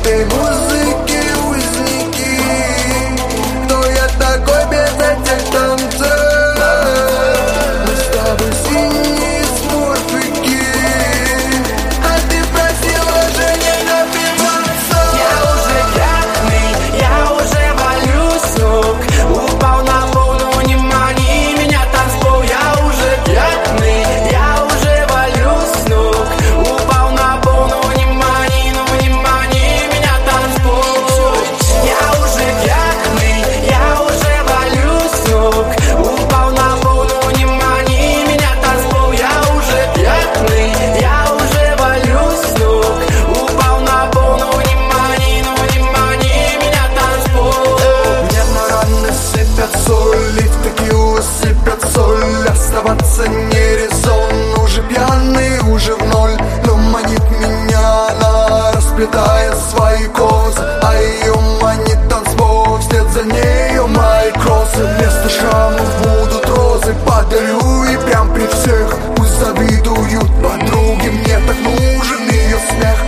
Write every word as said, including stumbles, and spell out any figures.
этой музыки узники. Кто я такой без этих танцев? Мы с тобой синие смурфики, а ты просила же не напиваться. Я уже пьяный, я уже валюсь с ног. Упал на пол, но не мани меня танцпол. Я уже пьяный, я уже валюсь с ног. Упал на пол, но не мани, ну не мани меня танцпол. Я уже пьяный, я уже валюсь с ног. Упал на пол, но не мани меня танцпол. Я уже пьяный, я уже валюсь с ног. Упал на пол, но не мани, ну не мани меня танцпол. Мне на раны сыпят соль, и в текилу сыпят соль. Оставаться не резон, уже пьяный, уже в ноль. Но манит меня она, расплетая свои косы, а ее манит танцпол, вслед за нею мои кроссы. Вместо шрамов будут розы, подарю и прям при всех. Пусть завидуют подруги, мне так нужен ее смех.